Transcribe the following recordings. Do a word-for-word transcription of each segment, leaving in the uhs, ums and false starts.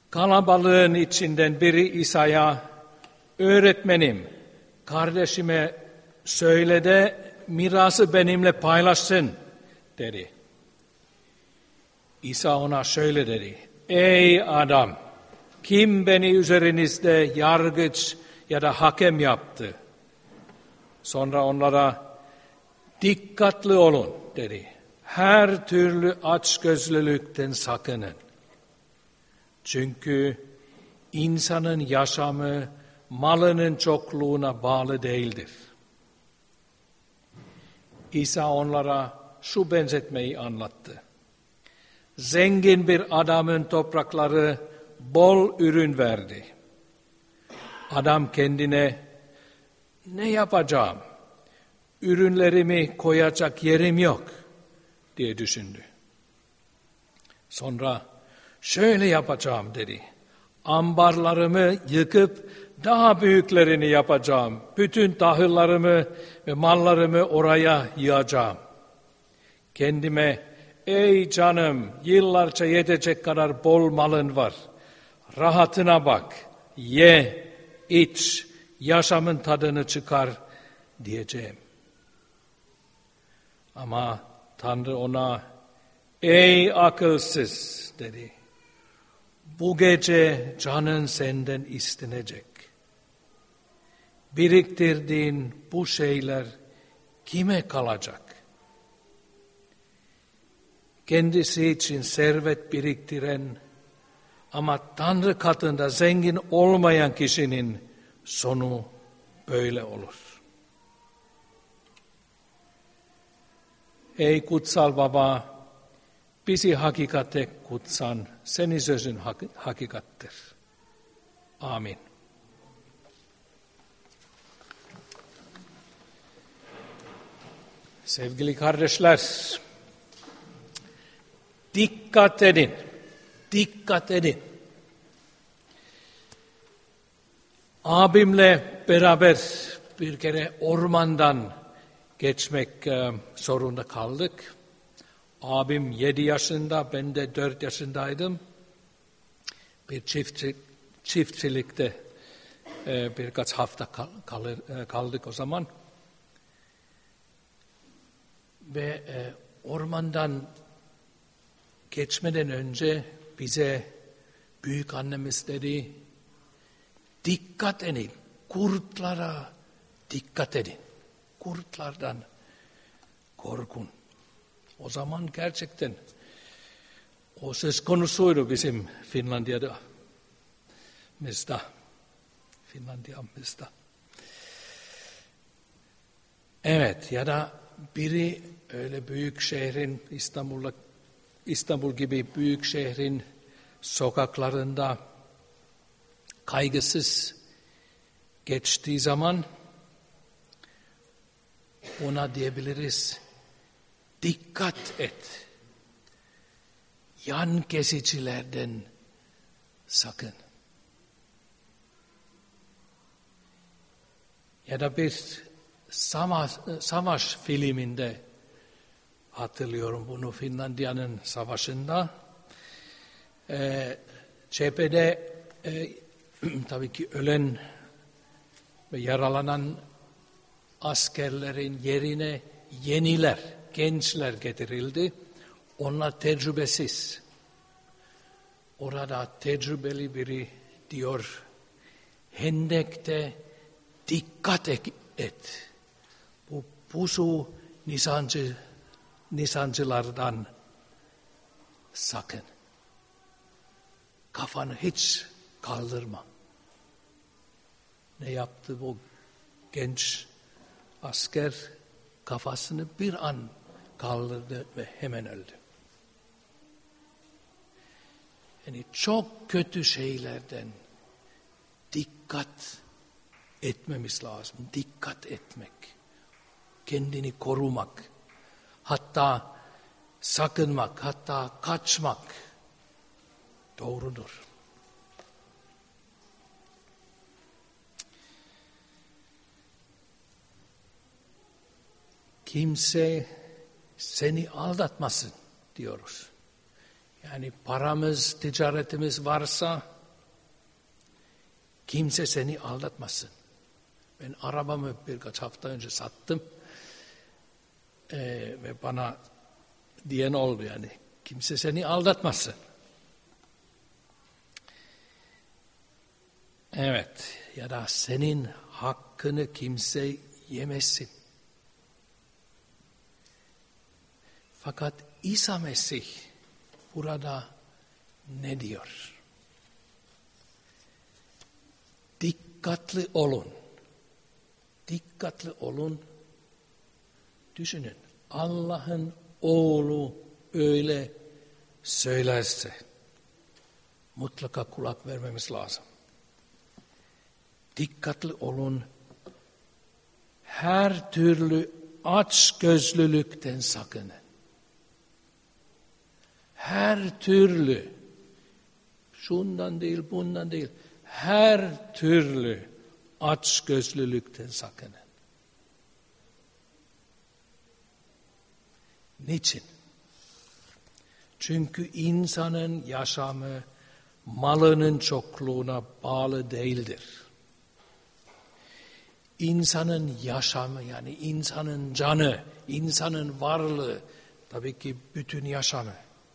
Kalabalığın içinden biri İsa'ya, öğretmenim, kardeşime söyle de mirası benimle paylaşsın dedi. İsa ona şöyle dedi, ey adam, kim beni üzerinizde yargıç ya da hakem yaptı? Sonra onlara dikkatli olun dedi. Her türlü açgözlülükten sakının. Çünkü insanın yaşamı malının çokluğuna bağlı değildir. İsa onlara şu benzetmeyi anlattı. Zengin bir adamın toprakları bol ürün verdi. Adam kendine ne yapacağım? Ürünlerimi koyacak yerim yok diye düşündü. Sonra şöyle yapacağım dedi. Ambarlarımı yıkıp daha büyüklerini yapacağım. Bütün tahıllarımı ve mallarımı oraya yığacağım. Kendime ey canım yıllarca yetecek kadar bol malın var. Rahatına bak, ye, iç, yaşamın tadını çıkar diyeceğim. Ama Tanrı ona ey akılsız dedi. Bu gece canın senden istenecek. Biriktirdiğin bu şeyler kime kalacak? Kendisi için servet biriktiren ama Tanrı katında zengin olmayan kişinin sonu böyle olur. Ey kutsal Baba, bizi hakikate kutsan, senin sözün hak- hakikattir. Amin. Sevgili kardeşler, dikkat edin, dikkat edin. Abimle beraber bir kere ormandan geçmek e, zorunda kaldık. Abim yedi yaşında, ben de dört yaşındaydım. Bir çiftçi, çiftçilikte e, birkaç hafta kal, kalır, e, kaldık o zaman. Ve e, ormandan geçmeden önce bize büyük annemiz dedi, dikkat edin, kurtlara dikkat edin. Kurtlardan korkun. O zaman gerçekten o söz konusuydu bizim Finlandiya'da. Mista. Finlandiya'mızda. Evet ya da biri öyle büyük şehrin İstanbul'da İstanbul gibi büyük şehrin sokaklarında kaygısız geçtiği zaman ona diyebiliriz, dikkat et. Yan kesicilerden sakın. Ya da bir savaş, savaş filminde hatırlıyorum bunu Finlandiya'nın savaşında. E, cephede e, tabii ki ölen ve yaralanan askerlerin yerine yeniler, gençler getirildi. Onlar tecrübesiz. Orada tecrübeli biri diyor, Hendek'te dikkat et. Bu pusu nisancı, nisancılardan sakın. Kafanı hiç kaldırma. Ne yaptı bu genç asker? Kafasını bir an kaldırdı ve hemen öldü. Yani çok kötü şeylerden dikkat etmemiz lazım. Dikkat etmek. Kendini korumak. Hatta sakınmak, hatta kaçmak doğrudur. Kimse seni aldatmasın diyoruz. Yani paramız, ticaretimiz varsa Kimse seni aldatmasın. Ben arabamı birkaç hafta önce sattım. Ee, ve bana diyen oldu yani. Kimse seni aldatmasın. Evet. Ya da senin hakkını kimse yemesin. Fakat İsa Mesih burada ne diyor? Dikkatli olun. Dikkatli olun. Düşünün. Allah'ın oğlu öyle söylerse mutlaka kulak vermemiz lazım. Dikkatli olun. Her türlü açgözlülükten sakının. Her türlü, şundan değil, bundan değil, her türlü açgözlülükten sakının. Niçin? Çünkü insanın yaşamı malının çokluğuna bağlı değildir. İnsanın yaşamı yani insanın canı, insanın varlığı, tabii ki bütün yaşamı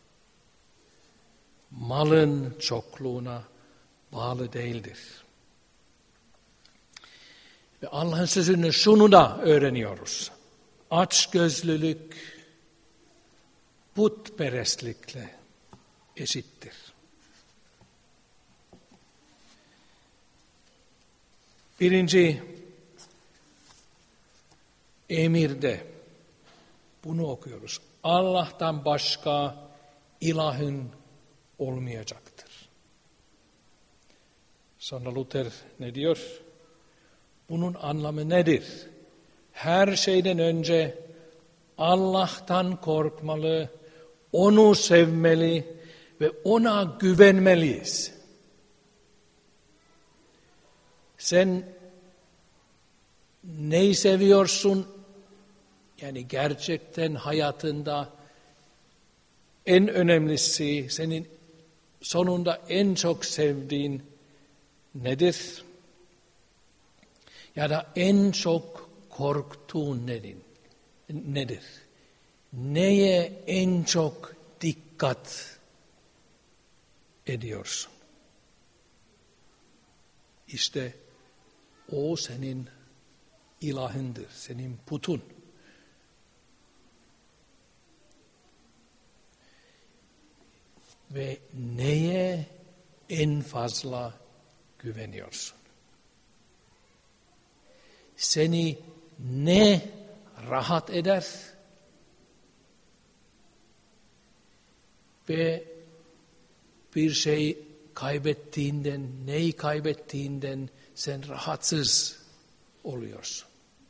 malın çokluğuna bağlı değildir. Ve Allah'ın sözünü şunu da öğreniyoruz. Açgözlülük putperestlikle eşittir. Birinci emirde bunu okuyoruz. Allah'tan başka ilahın olmayacaktır. Sonra Luther ne diyor? Bunun anlamı nedir? Her şeyden önce Allah'tan korkmalı, onu sevmeli ve ona güvenmeliyiz. Sen neyi seviyorsun? Yani gerçekten hayatında en önemlisi, senin sonunda en çok sevdiğin nedir? Ya da en çok korktuğun nedir? Nedir? Neye en çok dikkat ediyorsun? İşte o senin ilahındır, senin putun. Ve neye en fazla güveniyorsun? Seni ne rahat eder ve bir şey kaybettiğinden, neyi kaybettiğinden sen rahatsız oluyorsun.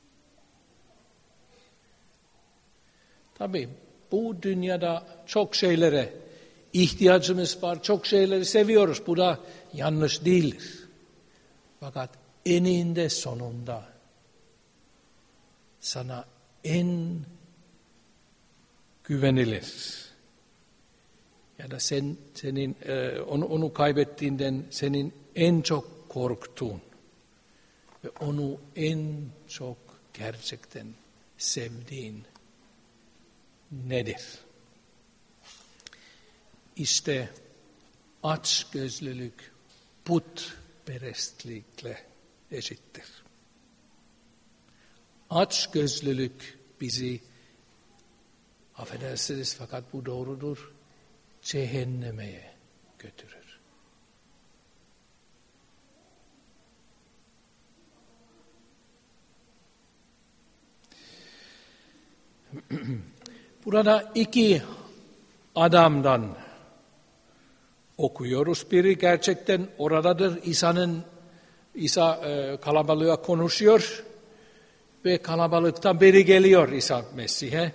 Tabii bu dünyada çok şeylere ihtiyacımız var, çok şeyleri seviyoruz. Bu da yanlış değildir. Fakat eninde sonunda sana en güvenilir ya da sen senin e, onu onu kaybettiğinden senin en çok korktuğun ve onu en çok gerçekten sevdiğin nedir? İşte açgözlülük putperestlikle eşittir. Açgözlülük bizi, affedersiniz fakat bu doğrudur, cehenneme götürür. Burada iki adamdan okuyoruz. Biri gerçekten oradadır. İsa'nın İsa e, kalabalığa konuşuyor ve kalabalıktan biri geliyor İsa Mesih'e.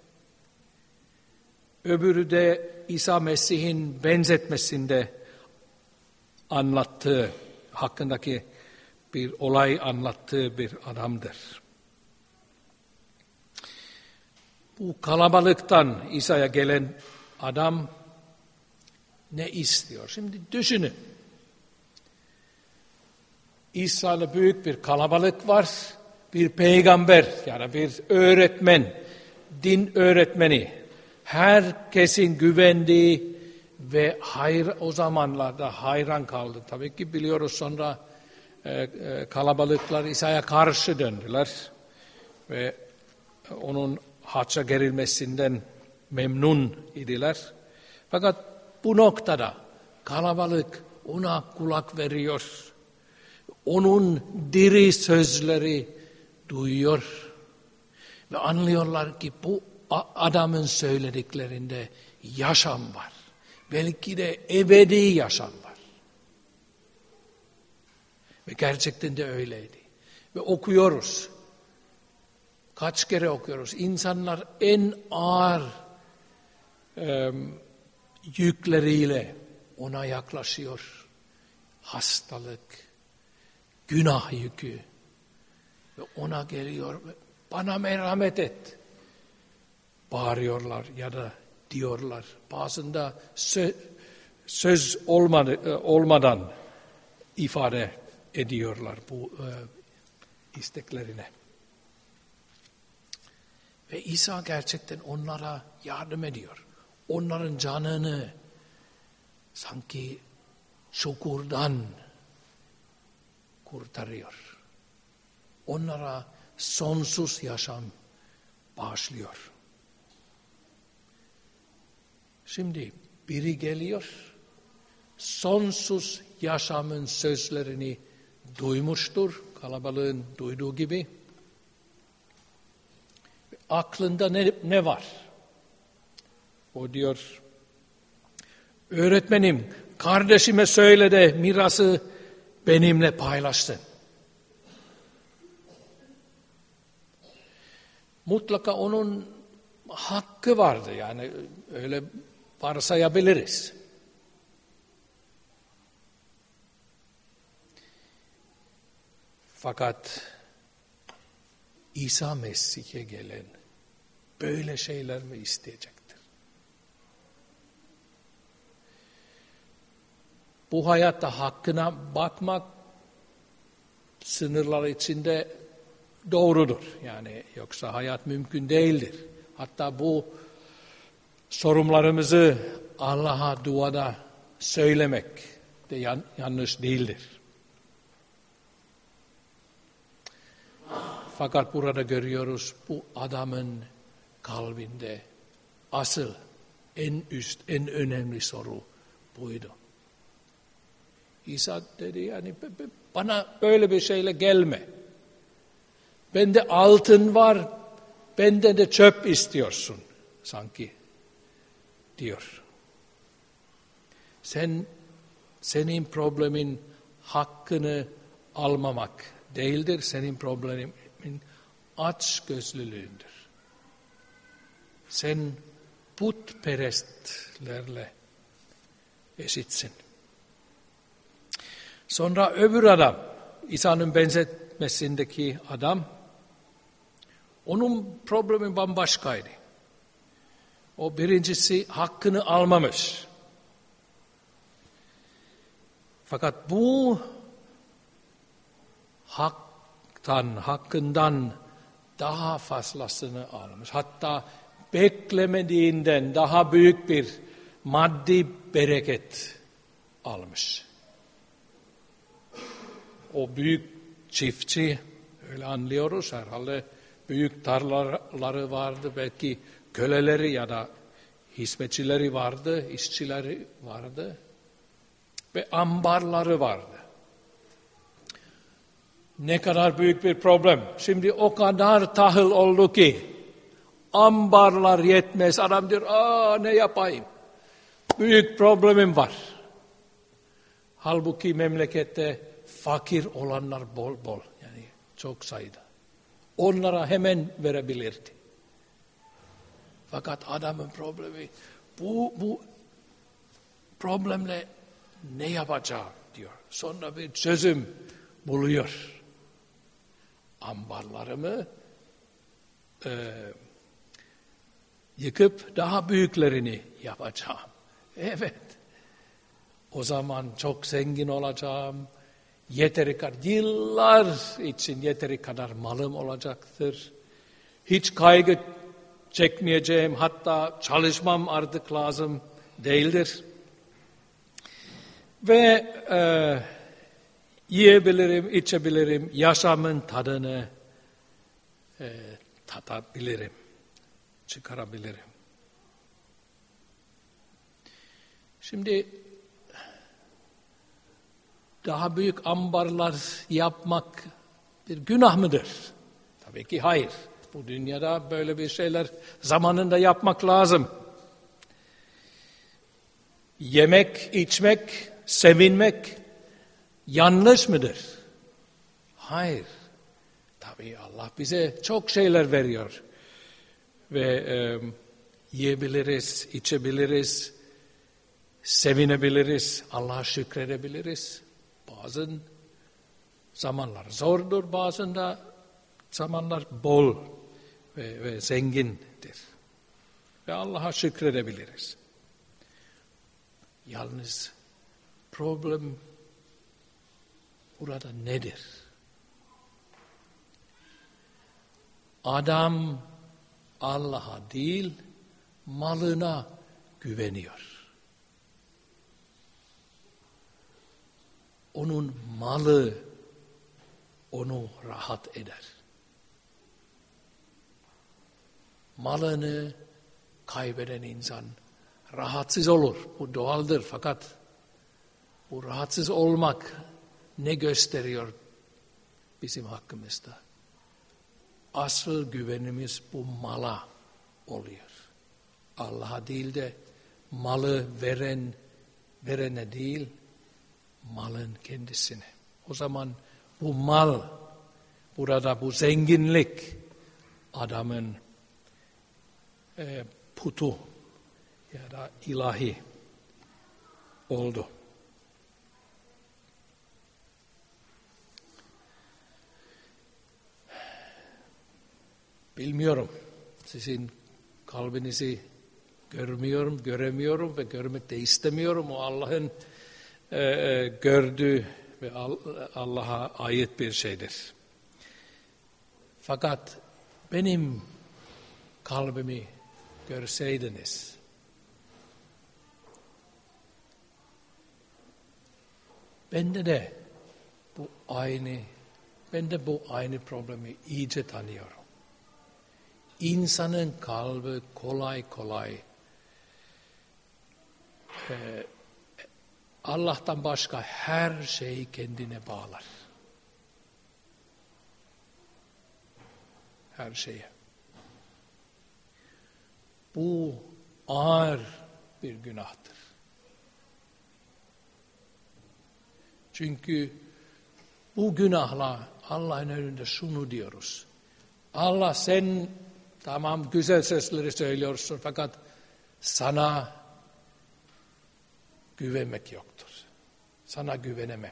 Öbürü de İsa Mesih'in benzetmesinde anlattığı, hakkındaki bir olay anlattığı bir adamdır. Bu kalabalıktan İsa'ya gelen adam ne istiyor? Şimdi düşünün. İsa'da büyük bir kalabalık var. Bir peygamber yani bir öğretmen, din öğretmeni. Herkesin güvendiği ve hayır, o zamanlarda hayran kaldı. Tabii ki biliyoruz sonra e, e, kalabalıklar İsa'ya karşı döndüler. Ve onun hacca gerilmesinden memnun idiler. Fakat bu noktada kalabalık ona kulak veriyor. Onun diri sözleri duyuyor. Ve anlıyorlar ki bu adamın söylediklerinde yaşam var. Belki de ebedi yaşam var. Ve gerçekten de öyleydi. Ve okuyoruz. Kaç kere okuyoruz. İnsanlar en ağır e, yükleriyle ona yaklaşıyor. Hastalık, günah yükü. Ve ona geliyor. Bana merhamet et. Bağırıyorlar ya da diyorlar. Bazında söz, söz olmadı, olmadan ifade ediyorlar bu e, isteklerine. Ve İsa gerçekten onlara yardım ediyor. Onların canını sanki çukurdan kurtarıyor. Onlara sonsuz yaşam bağışlıyor. Şimdi biri geliyor, sonsuz yaşamın sözlerini duymuştur, kalabalığın duyduğu gibi. Aklında ne, ne var? O diyor, öğretmenim, kardeşime söyle de mirası benimle paylaşsın. Mutlaka onun hakkı vardı, yani öyle varsayabiliriz. Fakat İsa Mesih'e gelen böyle şeyler mi isteyecektir? Bu hayatta hakkına bakmak sınırlar içinde doğrudur. Yani yoksa hayat mümkün değildir. Hatta bu sorunlarımızı Allah'a duada söylemek de yan, yanlış değildir. Fakat burada görüyoruz bu adamın kalbinde asıl en üst, en önemli soru buydu. İsa dedi yani bana böyle bir şeyle gelme. Bende altın var, bende de çöp istiyorsun sanki diyor. Sen senin problemin hakkını almamak değildir, senin problemin açgözlülüğündür. Sen putperestlerle eşitsin. Sonra öbür adam, İsa'nın benzetmesindeki adam, onun problemi bambaşkaydı. O birincisi hakkını almamış. Fakat bu haktan, hakkından daha fazlasını almış. Hatta beklemediğinden daha büyük bir maddi bereket almış. O büyük çiftçi, öyle anlıyoruz herhalde, büyük tarlaları vardı, belki köleleri ya da hizmetçileri vardı, işçileri vardı ve ambarları vardı. Ne kadar büyük bir problem. Şimdi o kadar tahıl oldu ki ambarlar yetmez. Adam diyor, aa ne yapayım? Büyük problemim var. Halbuki memlekette fakir olanlar bol bol, yani çok sayıda. Onlara hemen verebilirdi. Fakat adamın problemi bu, bu problemle ne yapacağım diyor. Sonra bir çözüm buluyor. Ambarlarımı e, yıkıp daha büyüklerini yapacağım. Evet. O zaman çok zengin olacağım. Yeteri kadar, yıllar için yeteri kadar malım olacaktır. Hiç kaygı çekmeyeceğim, hatta çalışmam artık lazım değildir. Ve e, yiyebilirim, içebilirim, yaşamın tadını e, tatabilirim, çıkarabilirim. Şimdi daha büyük ambarlar yapmak bir günah mıdır? Tabii ki hayır. Bu dünyada böyle bir şeyler zamanında yapmak lazım. Yemek, içmek, sevinmek yanlış mıdır? Hayır. Tabii Allah bize çok şeyler veriyor. Ve e, yiyebiliriz, içebiliriz, sevinebiliriz, Allah'a şükredebiliriz. Bazı zamanlar zordur, bazında zamanlar bol ve, ve zengindir. Ve Allah'a şükredebiliriz. Yalnız problem burada nedir? Adam Allah'a değil, malına güveniyor. Onun malı onu rahat eder. Malını kaybeden insan rahatsız olur. Bu doğaldır, fakat bu rahatsız olmak ne gösteriyor bizim hakkımızda? Asıl güvenimiz bu mala oluyor. Allah'a değil de malı veren verene değil, malın kendisine. O zaman bu mal, burada bu zenginlik adamın e, putu ya da ilahi oldu. Bilmiyorum, sizin kalbinizi görmüyorum, göremiyorum ve görmek de istemiyorum. O Allah'ın e, e, gördüğü ve Allah'a ait bir şeydir. Fakat benim kalbimi görseydiniz, bende de bu aynı, ben de bu aynı problemi iyice tanıyorum. İnsanın kalbi kolay kolay e, Allah'tan başka her şeyi kendine bağlar. Her şeye. Bu ağır bir günahtır. Çünkü bu günahla Allah'ın önünde şunu diyoruz. Allah, sen tamam güzel sözleri söylüyorsun, fakat sana güvenmek yoktur. Sana güvenemem.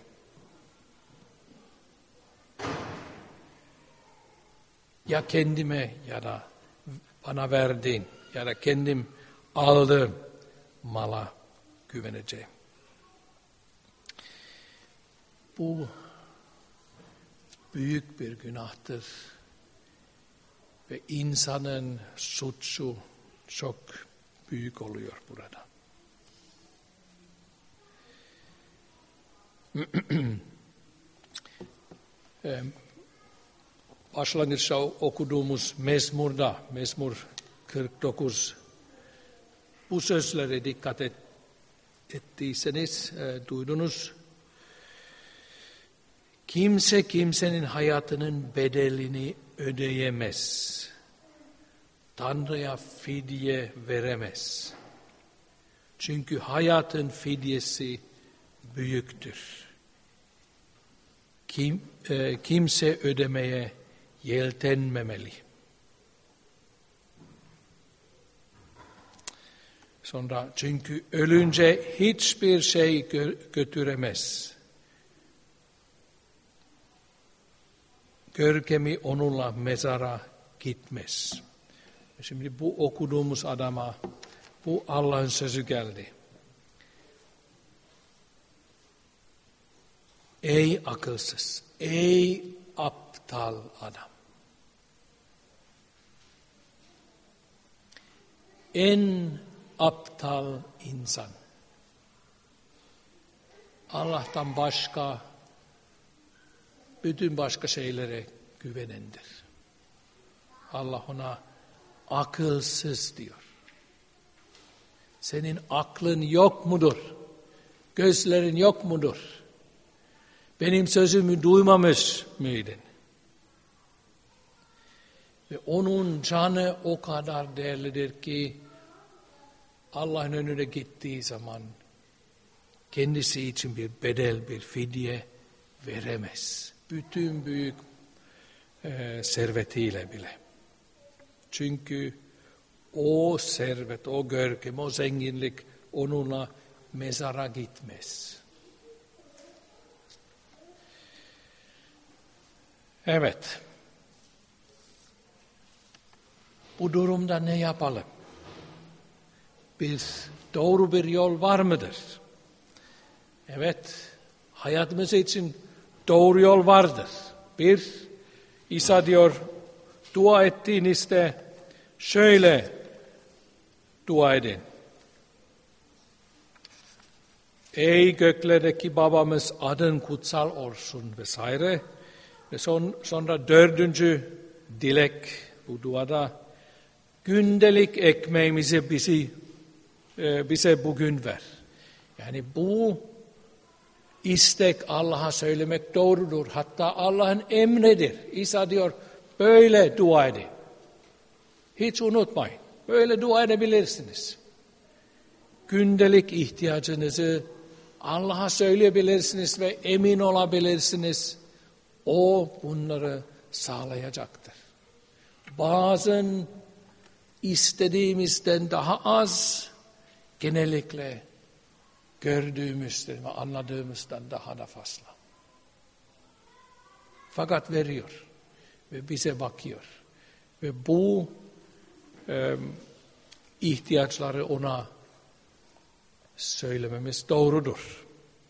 Ya kendime ya da bana verdiğin ya da kendim aldığım mala güveneceğim. Bu büyük bir günahtır ve insanın suçu çok büyük oluyor burada. Başlangıçta okuduğumuz Mezmur'da, Mezmur kırk dokuz, bu sözlere dikkat et, ettiyseniz e, duydunuz. Kimse kimsenin hayatının bedelini ödeyemez. Tanrı'ya fidye veremez. Çünkü hayatın fidyesi büyüktür. Kim, e, kimse ödemeye yeltenmemeli. Sonra çünkü ölünce hiçbir şey gö- götüremez. Görkemi onunla mezara gitmez. Şimdi bu okuduğumuz adama bu Allah'ın sözü geldi. Ey akılsız, ey aptal adam. En aptal insan. Allah'tan başka, bütün başka şeylere güvenendir. Allah ona akılsız diyor. Senin aklın yok mudur? Gözlerin yok mudur? Benim sözümü duymamış mıydın? Ve onun canı o kadar değerlidir ki Allah'ın önüne gittiği zaman kendisi için bir bedel, bir fidye veremez. Bütün büyük e, servetiyle bile. Çünkü o servet, o görkem, o zenginlik onunla mezara gitmez. Evet. Bu durumda ne yapalım? Bir doğru bir yol var mıdır? Evet, hayatımız için doğru yol vardır. Bir, İsa diyor, dua ettiğinizde şöyle dua edin. Ey göklerdeki babamız, adın kutsal olsun vesaire. Ve son, sonra dördüncü dilek bu duada, gündelik ekmeğimizi bizi, e, bize bugün ver. Yani bu istek Allah'a söylemek doğrudur. Hatta Allah'ın emridir. İsa diyor, böyle dua edin. Hiç unutmayın. Böyle dua edebilirsiniz. Gündelik ihtiyacınızı Allah'a söyleyebilirsiniz ve emin olabilirsiniz. O bunları sağlayacaktır. Bazen istediğimizden daha az, genellikle gördüğümüzden ve anladığımızdan daha da fazla. Fakat veriyor ve bize bakıyor. Ve bu e, ihtiyaçları ona söylememiz doğrudur.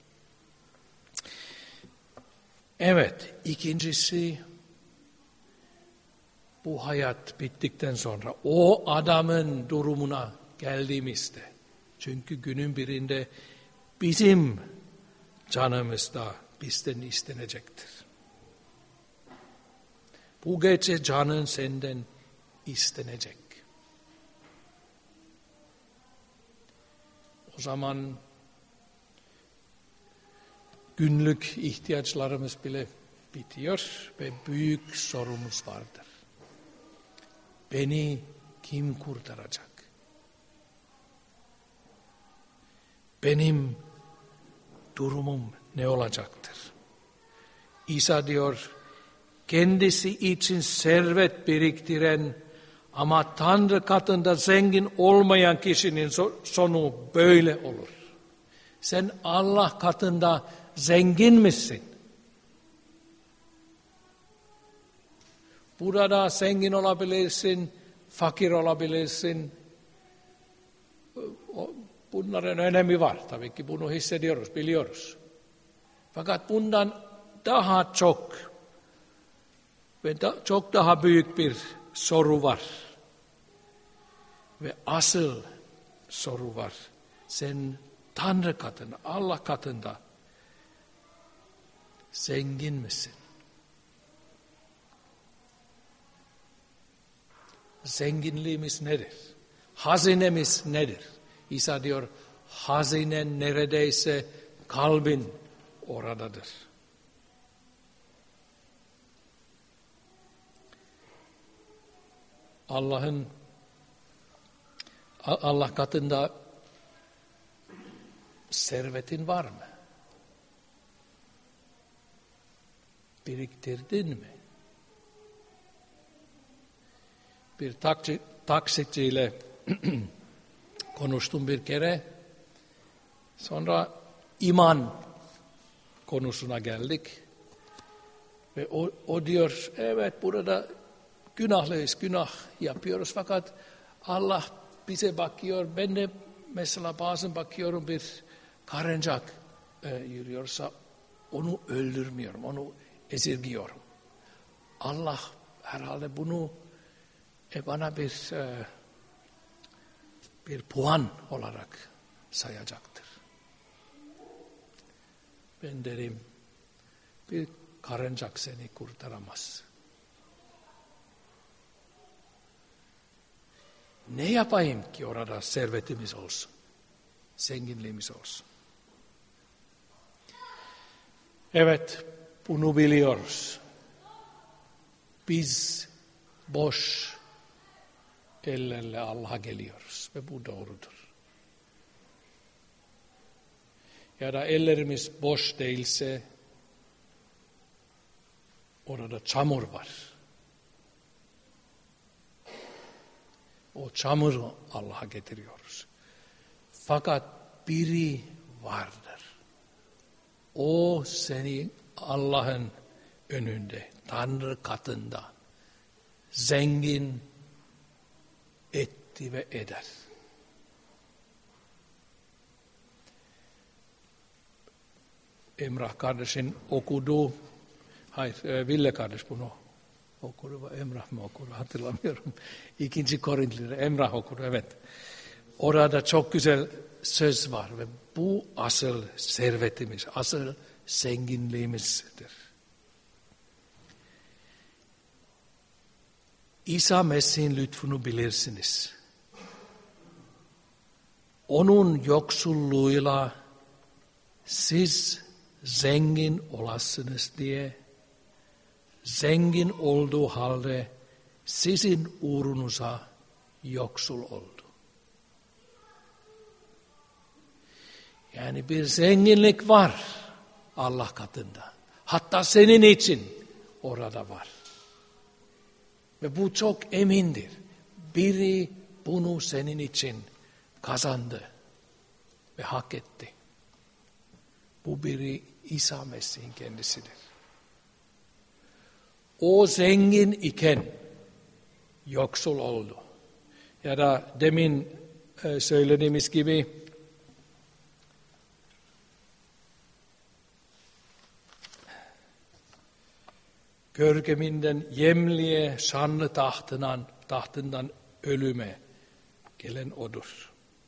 Evet, ikincisi bu hayat bittikten sonra o adamın durumuna geldiğimizde, çünkü günün birinde bizim canımız da bizden istenecektir. Bu gece canın senden istenecek. O zaman günlük ihtiyaçlarımız bile bitiyor ve büyük sorumuz vardır. Beni kim kurtaracak? Benim durumum ne olacaktır? İsa diyor, kendisi için servet biriktiren ama Tanrı katında zengin olmayan kişinin sonu böyle olur. Sen Allah katında zengin misin? Burada zengin olabilirsin, fakir olabilirsin. Bunların önemi var. Tabii ki bunu hissediyoruz, biliyoruz. Fakat bundan daha çok ve da, çok daha büyük bir soru var. Ve asıl soru var. Sen Tanrı katında, Allah katında zengin misin? Zenginliğimiz nedir? Hazinemiz nedir? İsa diyor, hazinen neredeyse kalbin oradadır. Allah'ın Allah katında servetin var mı? Biriktirdin mi? Bir taksi, taksiciyle konuştum bir kere. Sonra iman konusuna geldik. Ve o, o diyor, evet burada günahlıyız, günah yapıyoruz. Fakat Allah bize bakıyor. Ben de mesela bazen bakıyorum bir karıncak e, yürüyorsa Onu öldürmüyorum, onu esirgiyorum. Allah herhalde bunu e, bana bir e, bir puan olarak sayacaktır. Ben derim, bir karıncak seni kurtaramaz. Ne yapayım ki orada servetimiz olsun, zenginliğimiz olsun? Evet, bunu biliyoruz. Biz boş ellerle Allah'a geliyoruz ve bu doğrudur. Ya da ellerimiz boş değilse orada çamur var. O çamuru Allah'a getiriyoruz. Fakat biri vardır. O seni Allah'ın önünde, Tanrı katında zengin etti ve eder. Emrah kardeşin okuduğu, hayır e, Ville kardeş bunu okudu, Emrah mı okudu hatırlamıyorum. İkinci Korintliler, Emrah okudu, evet. Orada çok güzel söz var ve bu asıl servetimiz, asıl zenginliğimizdir. İsa Mesih'in lütfunu bilirsiniz. Onun yoksulluğuyla siz zengin olasınız diye, zengin olduğu halde sizin uğrunuza yoksul oldu. Yani bir zenginlik var Allah katında. Hatta senin için orada var. Ve bu çok emindir. Biri bunu senin için kazandı ve hak etti. Bu biri İsa Mesih'in kendisidir. O zengin iken yoksul oldu. Ya da demin söylediğimiz gibi görkeminden yemliğe, şanlı tahtından, tahtından ölüme gelen odur.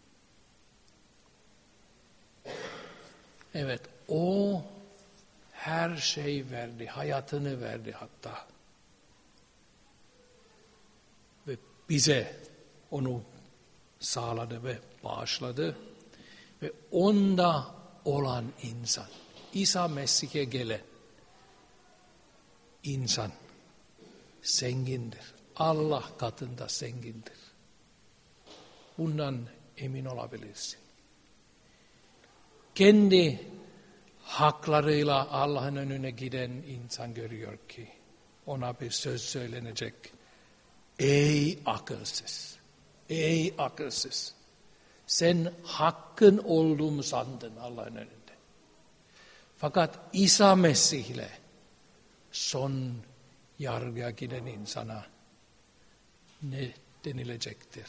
Evet, o her şey verdi, hayatını verdi hatta. Ve bize onu sağladı ve bağışladı. Ve onda olan insan, İsa Mesih'e gelen insan zengindir. Allah katında zengindir. Bundan emin olabilirsin. Kendi haklarıyla Allah'ın önüne giden insan görüyor ki ona bir söz söylenecek. Ey akılsız, ey akılsız. Sen hakkın olduğumu sandın Allah'ın önünde. Fakat İsa Mesih ile son yargıya giden insana ne denilecektir?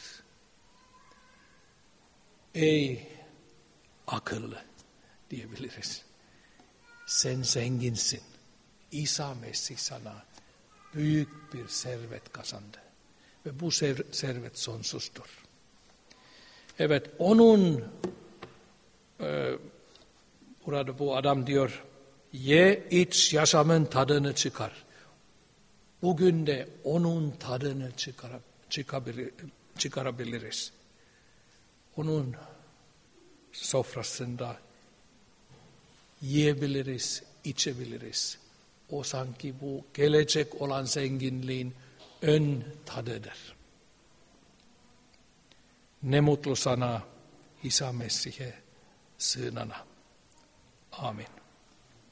Ey akıllı diyebiliriz. Sen zenginsin. İsa Mesih sana büyük bir servet kazandı. Ve bu servet sonsuzdur. Evet, onun e, burada bu adam diyor, ye iç yaşamın tadını çıkar. Bugün de onun tadını çıkarab, çıkabilir, çıkarabiliriz. Onun sofrasında yiyebiliriz, içebiliriz. O sanki bu gelecek olan zenginliğin ön tadıdır. Ne mutlu sana İsa Mesih'e sığınana. Amin.